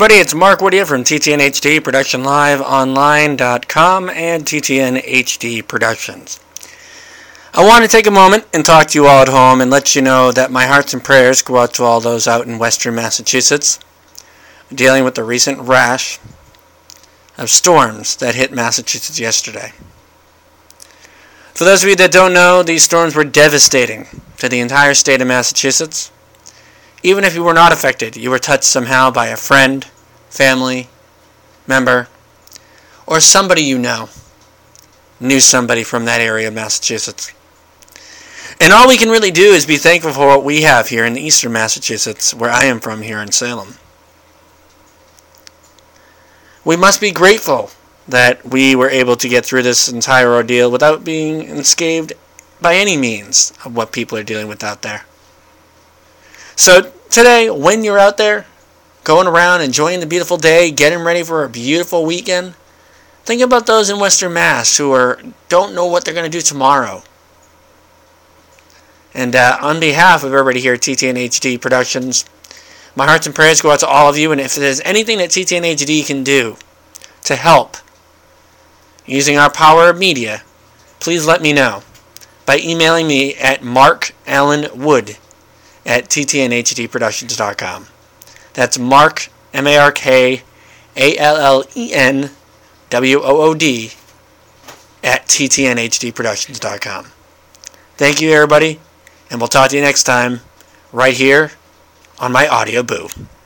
everybody, it's Mark Whittier from TTNHD Production Live Online.com and TTNHD Productions. I want to take a moment and talk to you all at home and let you know that my hearts and prayers go out to all those out in western Massachusetts dealing with the recent rash of storms that hit Massachusetts yesterday. For those of you that don't know, these storms were devastating to the entire state of Massachusetts. Even if you were not affected, you were touched somehow by a friend, family, member, or somebody you knew somebody from that area of Massachusetts. And all we can really do is be thankful for what we have here in eastern Massachusetts, where I am from here in Salem. We must be grateful that we were able to get through this entire ordeal without being unscathed by any means of what people are dealing with out there. So today, when you're out there, going around, enjoying the beautiful day, getting ready for a beautiful weekend, think about those in Western Mass who don't know what they're going to do tomorrow. And on behalf of everybody here at TTNHD Productions, my hearts and prayers go out to all of you. And if there's anything that TTNHD can do to help using our power of media, please let me know by emailing me at markallenwood@ttnhdproductions.com. That's Mark, MarkAllenWood @ttnhdproductions.com. Thank you, everybody, and we'll talk to you next time right here on my audio boo.